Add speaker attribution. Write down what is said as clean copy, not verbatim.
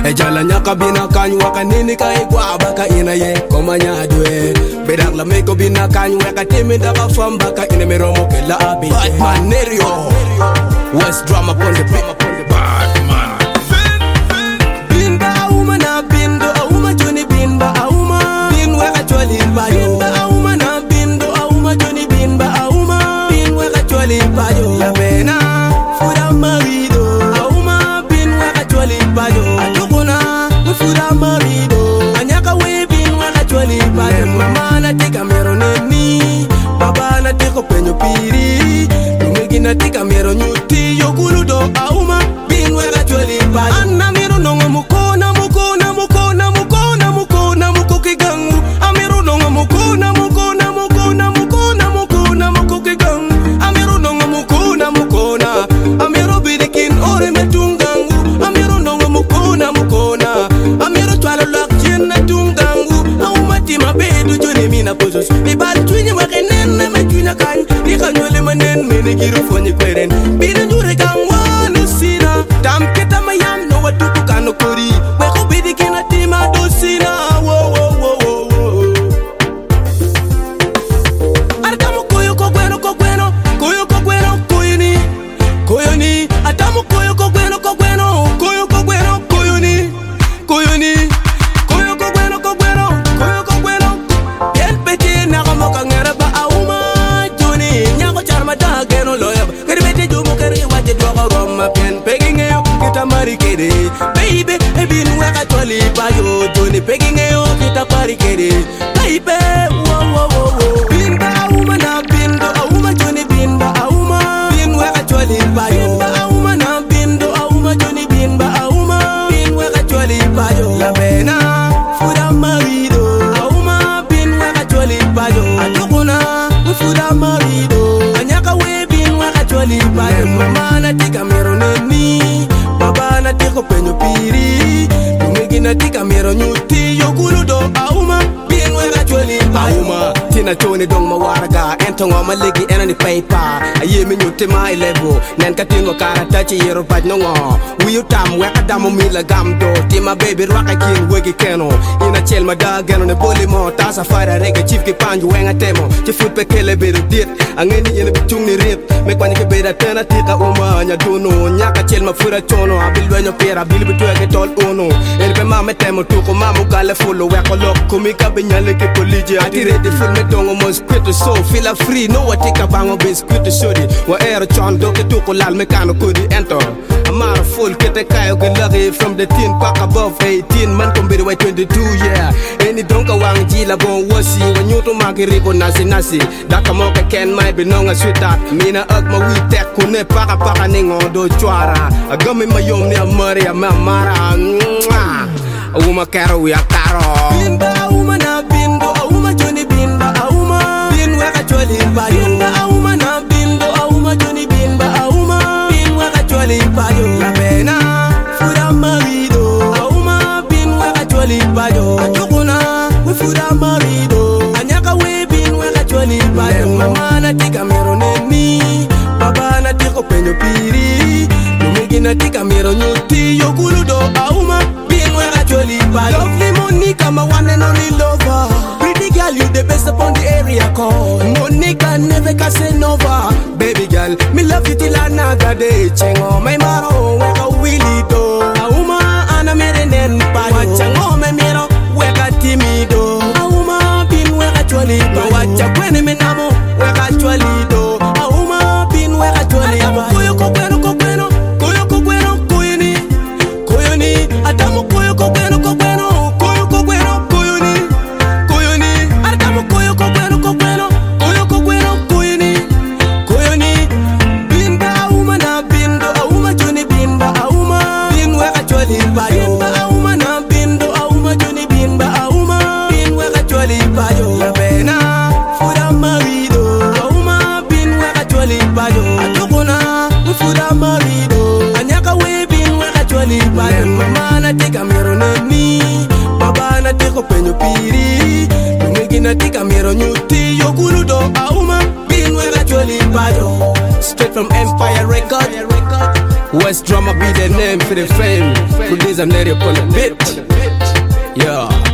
Speaker 1: jala nyaka bina kanyu waka nini ka igwa baka ina ye koma nyadwe bedak la meko bina kanyu waka timi daka fam baka ina meromo ke la abi Batman Nerio West drama upon the beat Batman Binba auma na bindo auma joni binba auma bin waka chwali bayo Binba auma na bindo auma joni binba auma bin waka chwali bayo La bena fura marido auma bin waka chwali bayo Fura marido anyaka webin wala chwali bayo mama na tika mero neni baba na tiko penyo piri lumegi na tika mero nyuti yoguludo auma bin wala chwali bayo anna mero nongo mukona mukona mukona mukona mukona mukoke gangu amero nongo mukona mukona mukona mukona mukona mukoke gangu amero nongo mukona mukona amero bidikin ore metungangu amero nongo mukona mukona amero twala lak jena tungangu aumati mabedu joni mina pozos mi bal twini makenen na metwina kan ni kanole manen mene giru foni kweren bina njure gangwa no sina tam keta mayam no watu kano kori we ko bidi kina tima do sina wo wo wo wo arkamu koyo ko gweno ko gweno koyo ko gweno koyoni koyoni atamu koyo ko gweno ko gweno koyo ko gweno koyoni koyoni koyo ko gweno koyo ko gweno yen pete na ko moka ngara ba auma joni nyako charma da geno loya kedi bete jumo keri waje do ko roma pen peginge yo kita mari kede baby e bin waka toli bayo joni peginge yo kita pari kede baby wo wo wo wo binda auma na bindo auma joni binda auma bin waka toli bayo auma na bindo auma joni binda auma bin waka toli bayo la bena fura marido auma bin waka toli bayo adukuna fura marido anyaka we bin waka toli bayo mama na tika mero neni baba na tiko penyo piri lumegi na tika mero nyuti yoguludo auma bin waka toli bayo tina choni dong mawaraga entongo maligi enani paper aye mi nyuti my level nen katingo karata chi yero paj nongo wiyu tam weka damo mila gamdo tima baby raka kin wegi keno ina chel mada geno ne boli mo tasa fara rega chief ki panju wenga temo chi foot pe kele beru dit angeni ina bitung ni rip me kwani ke beda tena tika uma nya dono nyaka chel ma fura chono abil wenyo pera bil bitu ke tol uno el pe mama temo tuko mamu kale fulo weko lok kumika benyale ke poliji atire de full me dongo mosquito so feel free no what tika bango biscuit shodi wa air chondo ke tuko lal me kano kodi ento amara full kete kayo ke lagi from the teen pack above 18 man kombiri way 22 yeah any donka wang jila bon wasi wanyuto magiribo nasi nasi daka moka ken mai binonga sweetheart mina ag ma wi tek kune paka ningo do chwara agami mayom ni amari amara uma karo ya karo binda uma na bindo uma joni binda uma bin waka choli bayo uma na bindo uma joni binda uma bin waka choli bayo la bena fura marido uma bin waka choli bayo ajukuna fura marido anyaka we bin waka choli bayo mama na tika mero neni baba na tiko penyo piri lumegi na tika mero nyuti yoguludo auma bin waka choli bayo lovely Monica my one and only lover pretty girl you the best upon the area call Monica never Casanova baby girl me love you till another day chengo my maro weka willy do auma ana mere nen bayo wachango me miro weka timido auma bin weka choli bayo wacha kwene menamo weka choli do auma bin weka choli bayo koyo kokweno kokweno koyo kokweno koyoni koyoni atamu koyo kokweno kokweno koyo kokweno koyoni koyoni atamu koyo kokweno kokweno koyo kokweno koyoni koyoni binda auma na bindo auma joni binda auma bin weka choli bayo auma na bindo auma joni binda auma bin weka choli bayo la bena fura marido auma bin weka choli bayo adukuna fura marido anyaka we bin weka choli bayo mama na tika mero neni baba na tiko penyo piri lumegi na tika mero nyuti yoguludo auma bin weka choli bayo straight from Empire Record West Drama be the name for the fame. Producer Neri upon the beat. Yeah.